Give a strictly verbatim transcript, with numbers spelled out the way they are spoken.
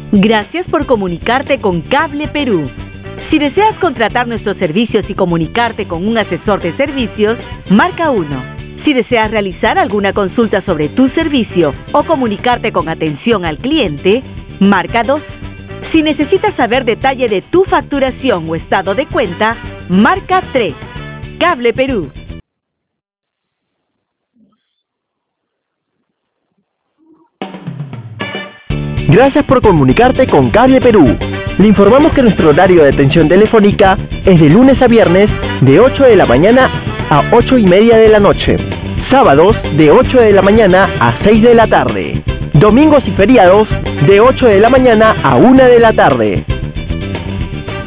Gracias por comunicarte con Cable Perú. Si deseas contratar nuestros servicios y comunicarte con un asesor de servicios, marca uno. Si deseas realizar alguna consulta sobre tu servicio o comunicarte con atención al cliente, marca dos. Si necesitas saber detalle de tu facturación o estado de cuenta, marca tres. Cable Perú. Gracias por comunicarte con Cable Perú. Le informamos que nuestro horario de atención telefónica es de lunes a viernes de ocho de la mañana a ocho y media de la noche. Sábados de ocho de la mañana a seis de la tarde. Domingos y feriados de ocho de la mañana a una de la tarde.